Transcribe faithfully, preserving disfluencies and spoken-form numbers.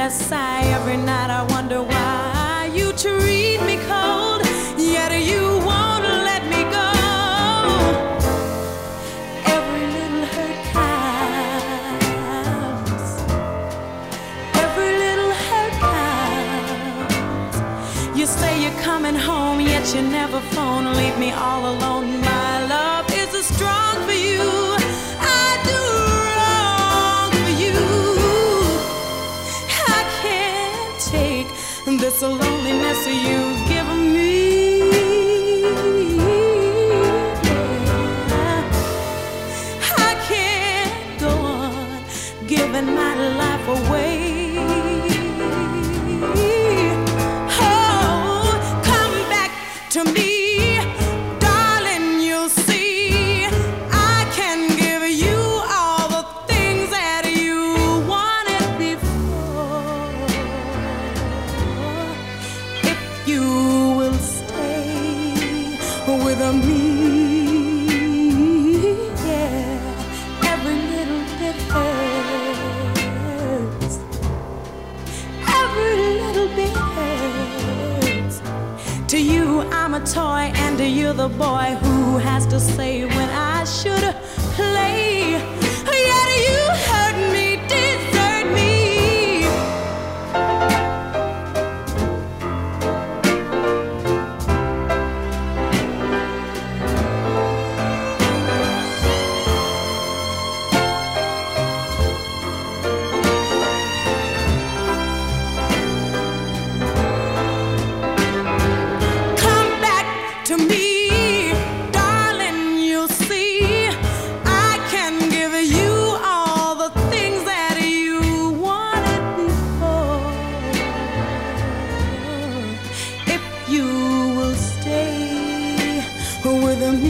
I sigh, every night I wonder why you treat me cold, yet you won't let me go. Every little hurt counts. Every little hurt counts. You say you're coming home, yet you never phone. Leave me all alone. My love is as strong for you. I do wrong for you. I can't take this loneliness you've given me. Yeah. I can't go on giving my life away. Oh, come back to me. With me, yeah, every little bit hurts. Every little bit hurts. To you, I'm a toy, and to you, the boy who has to say when I should play. Yet you hurt me, desert me. To me, darling, you'll see I can give you all the things that you wanted before, if you will stay with me.